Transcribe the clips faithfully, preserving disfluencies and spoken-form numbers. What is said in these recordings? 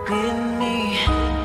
with me.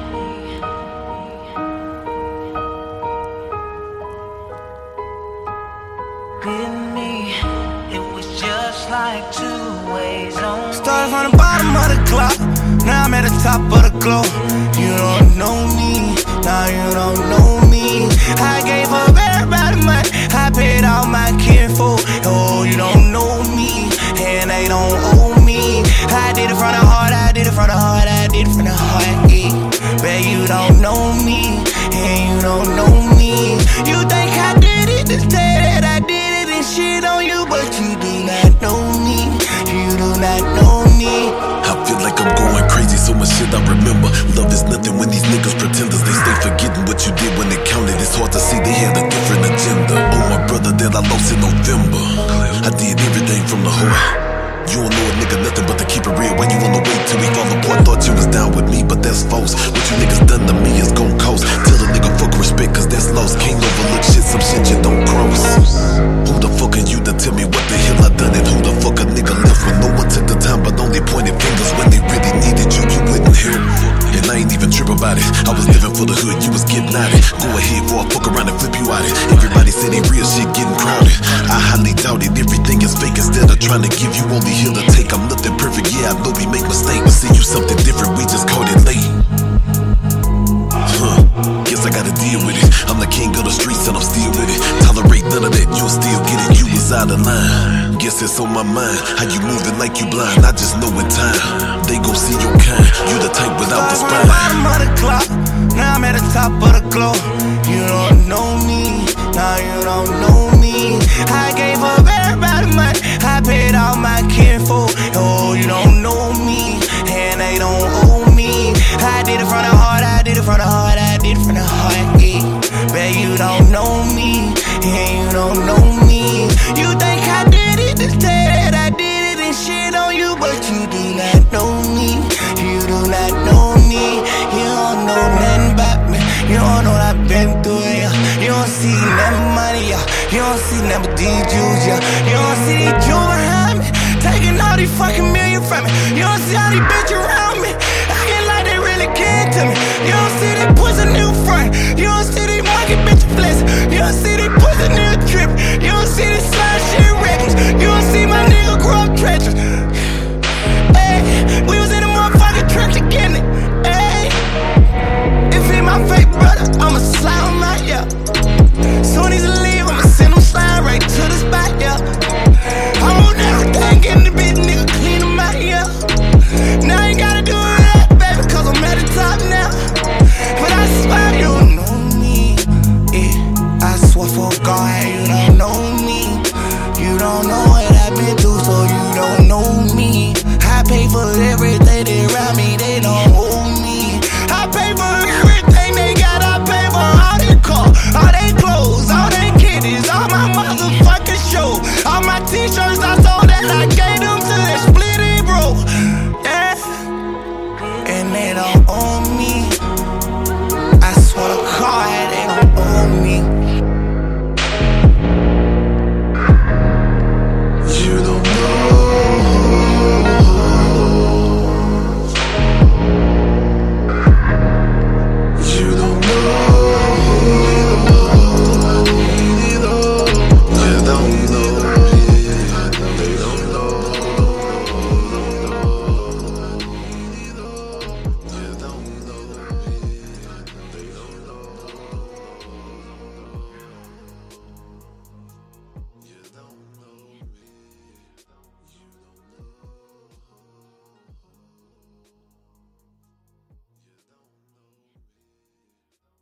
With me, it was just like two ways on. Started from the bottom of the clock, now I'm at the top of the globe. You don't know me, now you don't know me. I gave up everybody money, I paid all my kinfolk. Oh, you don't know me, and they don't owe me. I did it from the heart, I did it from the heart, I did it from the heart, yeah. Bet you don't know me, and you don't know me. You think I did it to say that I did it and shit on you, but you do not know me, you do not know me. I feel like I'm going crazy, so much shit I remember. Love is nothing when these niggas pretenders. They stay forgetting what you did when it counted. It's hard to see they had a different agenda. Oh, my brother that I lost in November, I did everything from the heart. You don't know a nigga nothing but to keep it real. Why you wanna wait till we fall apart? Thought you was down with me, but that's false. What you niggas done to me is gon' cost. Tell a nigga fuck respect, cause that's lost. Can't overlook shit, some shit you don't cross. Who the fuck are you to tell me what the hell I done? And who the fuck a nigga left when no one took the time but only pointed fingers when they really needed you? You wouldn't help. And I ain't even trip about it. I was living for the hood, you was getting out it. Go ahead, boy, fuck around and flip you out it. Everybody say they real shit getting crowded. I highly doubt it, everything is fake. Instead of trying to give you only here to take, I'm nothing perfect, yeah, I know we make mistakes, but see you something different, we just caught it late. Huh, guess I gotta deal with it. I'm the king of the streets and I'm still with it. Tolerate none of that, you'll still get it. You was out of line, guess it's on my mind. How you moving like you blind, I just know in time they gon' see your kind. You the type without the spine. Bottom of the clock, now I'm at the top of the globe. You don't know me, now you don't know me. I gave up everybody money, I paid all my kinfolk. Oh, you don't know me, and they don't owe me. I did it from the heart, I did it from the heart, I did it from the heart, yeah. Bet you don't know me, and you don't know me. You think I did it to say that I did it and shit on you, but you do not know me, you do not know me. You don't know nothing about me, you don't know what I've been through, yeah. You don't see nothing money, yeah. You don't see nothing but these Jews, yeah. You don't see these Jews behind me, taking all these fucking million from me. You don't see all these bitches around me, acting like they really care to me. You don't see they pussy new front, you don't see these monkey bitch flex. You don't see these pussy new trip, you don't see these slide shit reckless. You don't see my nigga grow up treacherous. Hey, we was in the motherfucking trench again, hey. If he my fake brother, I'ma slide on my, yeah. Soon as he leave, I'ma send him slide right to the spot, yeah. I'm on everything, getting the bitch nigga clean him out, yeah. Now you gotta do that, baby, cause I'm at the top now. But I swear you don't know me, yeah. I swear for God, you don't know me. You don't know what I've been through, so you don't know me. I pay for everything.